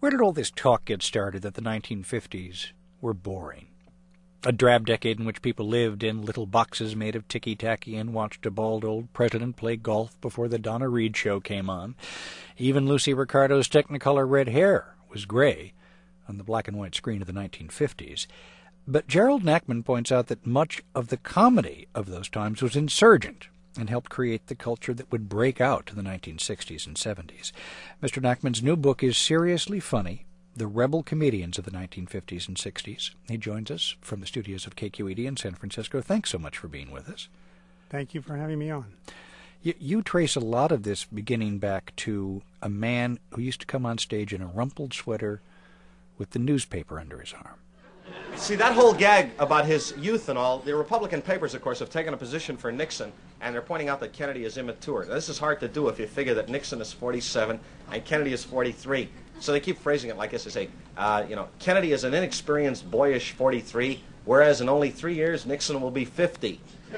Where did all this talk get started that the 1950s were boring? A drab decade in which people lived in little boxes made of ticky-tacky and watched a bald old president play golf before the Donna Reed show came on. Even Lucy Ricardo's Technicolor red hair was gray on the black and white screen of the 1950s. But Gerald Nachman points out that much of the comedy of those times was insurgent and helped create the culture that would break out in the 1960s and 70s. Mr. Nachman's new book is Seriously Funny, The Rebel Comedians of the 1950s and 60s. He joins us from the studios of KQED in San Francisco. Thanks so much for being with us. Thank you for having me on. You trace a lot of this beginning back to a man who used to come on stage in a rumpled sweater with the newspaper under his arm. See, that whole gag about his youth and all, the Republican papers, of course, have taken a position for Nixon, and they're pointing out that Kennedy is immature. Now, this is hard to do if you figure that Nixon is 47 and Kennedy is 43. So they keep phrasing it like this. They say, Kennedy is an inexperienced, boyish 43, whereas in only 3 years, Nixon will be 50.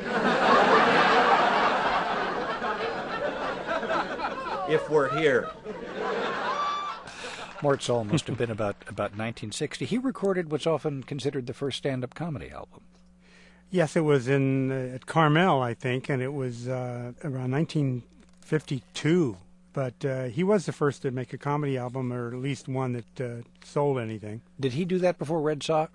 If we're here. Mort Sahl must have been about 1960. He recorded what's often considered the first stand-up comedy album. Yes, it was at Carmel, I think, and it was around 1952. But he was the first to make a comedy album, or at least one that sold anything. Did he do that before Red Sox?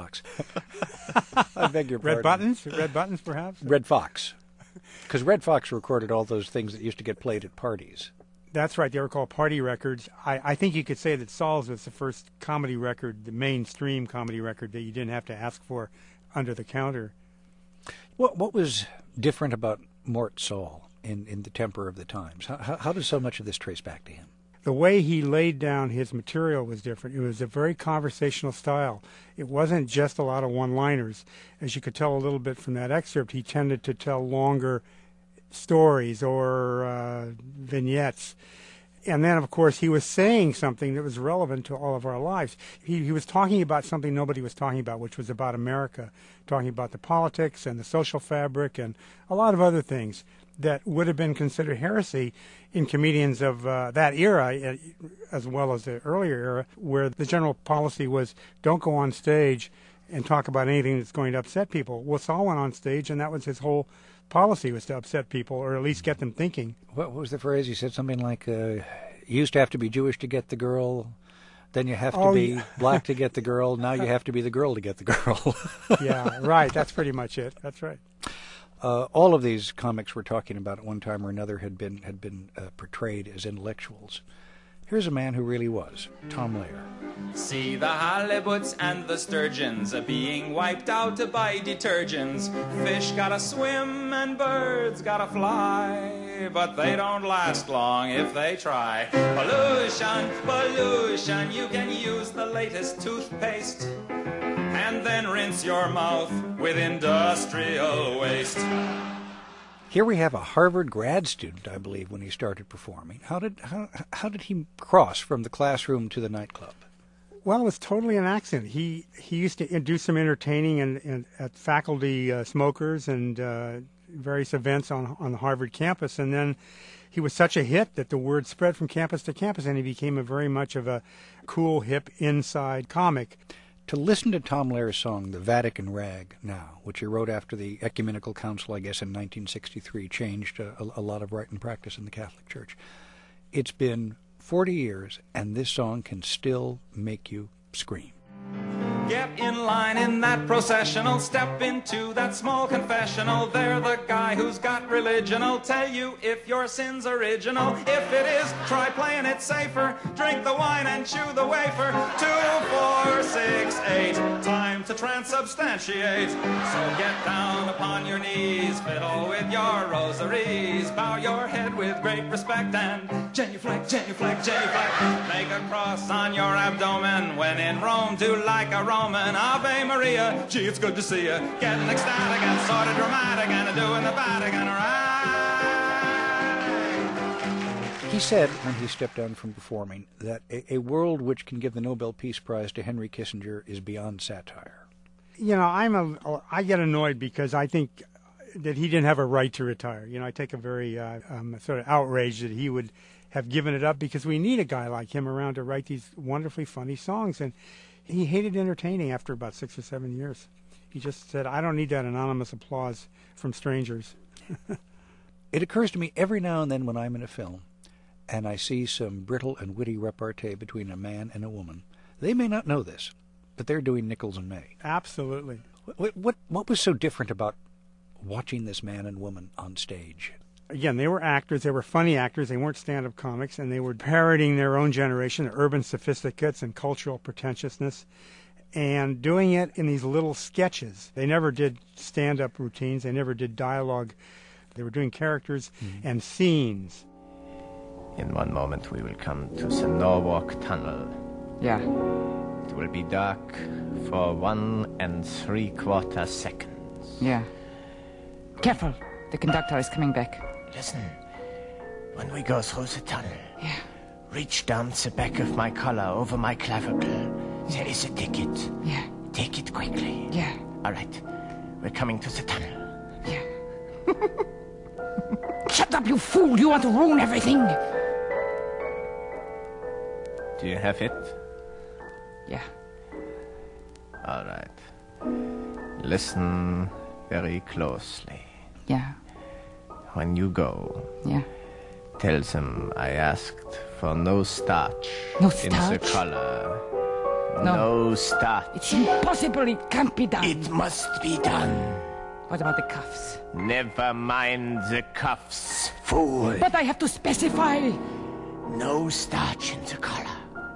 I beg your pardon. Red Buttons? Red Buttons, perhaps? Red Fox. Because Red Fox recorded all those things that used to get played at parties. That's right. They were called party records. I think you could say that Saul's was the first comedy record, the mainstream comedy record that you didn't have to ask for under the counter. What was different about Mort Sahl in the temper of the times? How does so much of this trace back to him? The way he laid down his material was different. It was a very conversational style. It wasn't just a lot of one-liners. As you could tell a little bit from that excerpt, he tended to tell longer stories or vignettes. And then, of course, he was saying something that was relevant to all of our lives. He was talking about something nobody was talking about, which was about America, talking about the politics and the social fabric and a lot of other things that would have been considered heresy in comedians of that era, as well as the earlier era, where the general policy was don't go on stage and talk about anything that's going to upset people. Well, Saul went on stage, and that was his whole policy, was to upset people, or at least get them thinking. What was the phrase? He said something like, you used to have to be Jewish to get the girl, then you have to be black to get the girl, now you have to be the girl to get the girl. Yeah, right. That's pretty much it. That's right. All of these comics we're talking about at one time or another had been portrayed as intellectuals. Here's a man who really was, Tom Lehrer. See the halibuts and the sturgeons being wiped out by detergents. Fish gotta swim and birds gotta fly, but they don't last long if they try. Pollution, pollution, you can use the latest toothpaste and then rinse your mouth with industrial waste. Here we have a Harvard grad student, I believe, when he started performing. How did he cross from the classroom to the nightclub? Well, it was totally an accident. He used to do some entertaining and at faculty smokers and various events on the Harvard campus, and then he was such a hit that the word spread from campus to campus, and he became very much of a cool, hip, inside comic. To listen to Tom Lehrer's song, The Vatican Rag, now, which he wrote after the Ecumenical Council, I guess, in 1963, changed a lot of rite and practice in the Catholic Church. It's been 40 years, and this song can still make you scream. Get in line in that processional, step into that small confessional. They're the guy who's got religion'll tell you if your sin's original. If it is, try playing it safer. Drink the wine and chew the wafer. 2, 4, 6, 8. Time to transubstantiate. So get down upon your knees, fiddle with your rosaries, bow your head with great respect and genuflect, genuflect, genuflect. Make a cross on your abdomen. When in Rome, do like a Roman. Ave Maria, gee, it's good to see you. Getting ecstatic and sort of dramatic and doing the Vatican right. He said, when he stepped down from performing, that a world which can give the Nobel Peace Prize to Henry Kissinger is beyond satire. You know, I get annoyed because I think that he didn't have a right to retire. You know, I take a very sort of outrage that he would have given it up because we need a guy like him around to write these wonderfully funny songs. And he hated entertaining after about 6 or 7 years. He just said, I don't need that anonymous applause from strangers. It occurs to me every now and then when I'm in a film and I see some brittle and witty repartee between a man and a woman. They may not know this, but they're doing Nichols and May. Absolutely. What was so different about watching this man and woman on stage? Again, they were actors. They were funny actors. They weren't stand-up comics, and they were parodying their own generation, the urban sophisticates and cultural pretentiousness, and doing it in these little sketches. They never did stand-up routines. They never did dialogue. They were doing characters and scenes. In one moment we will come to the Norwalk Tunnel. Yeah. It will be dark for 1 3/4 seconds. Yeah. Careful. The conductor is coming back. Listen, when we go through the tunnel, Yeah. reach down the back of my collar over my clavicle. There is a ticket. Yeah. Take it quickly. Yeah. All right, we're coming to the tunnel. Yeah. Shut up, you fool! You want to ruin everything! Do you have it? Yeah. All right. Listen very closely. Yeah. When you go, Yeah. tell them I asked for no starch No in the starch? collar. No. No starch. It's impossible. It can't be done. It must be done. What about the cuffs? Never mind the cuffs, fool. But I have to specify. No starch in the collar.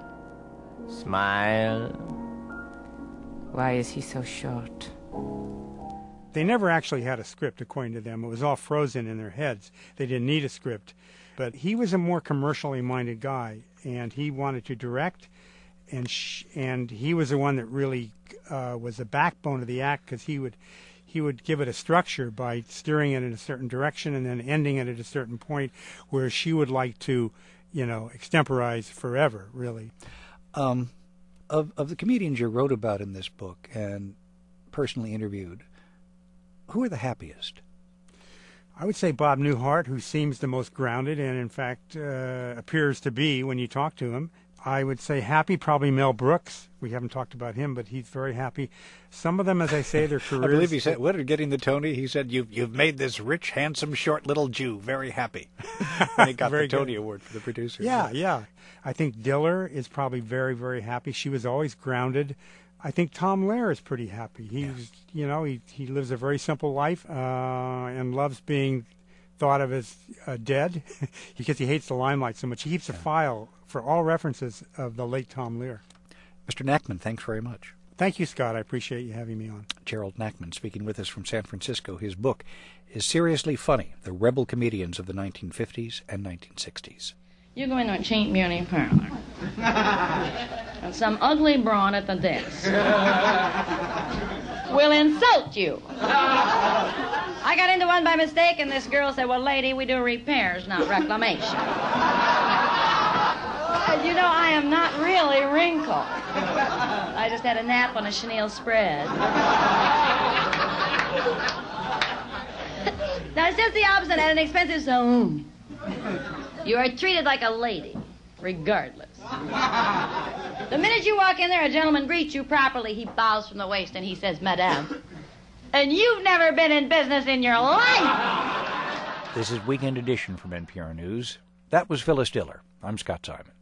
Smile. Why is he so short? They never actually had a script, according to them. It was all frozen in their heads. They didn't need a script. But he was a more commercially minded guy, and he wanted to direct, and he was the one that really was the backbone of the act, because he would give it a structure by steering it in a certain direction and then ending it at a certain point where she would like to, extemporize forever, really. Of the comedians you wrote about in this book and personally interviewed, who are the happiest? I would say Bob Newhart, who seems the most grounded and, in fact, appears to be when you talk to him. I would say happy, probably Mel Brooks. We haven't talked about him, but he's very happy. Some of them, as I say, their careers... I believe he said, what, getting the Tony, he said, you've made this rich, handsome, short little Jew very happy. And he got the Tony Award for the producer. Yeah. I think Diller is probably very, very happy. She was always grounded. I think Tom Lehrer is pretty happy. He's, he lives a very simple life and loves being thought of as dead because he hates the limelight so much. He keeps a file for all references of the late Tom Lehrer. Mr. Nachman, thanks very much. Thank you, Scott. I appreciate you having me on. Gerald Nachman speaking with us from San Francisco. His book is Seriously Funny, The Rebel Comedians of the 1950s and 1960s. You go into a cheap beauty parlor. And some ugly brawn at the desk will insult you. I got into one by mistake, and this girl said, well, lady, we do repairs, not reclamation. I am not really wrinkled. I just had a nap on a chenille spread. Now, it's just the opposite at an expensive saloon. You are treated like a lady, regardless. The minute you walk in there, a gentleman greets you properly. He bows from the waist and he says, Madame. And you've never been in business in your life. This is Weekend Edition from NPR News. That was Phyllis Diller. I'm Scott Simon.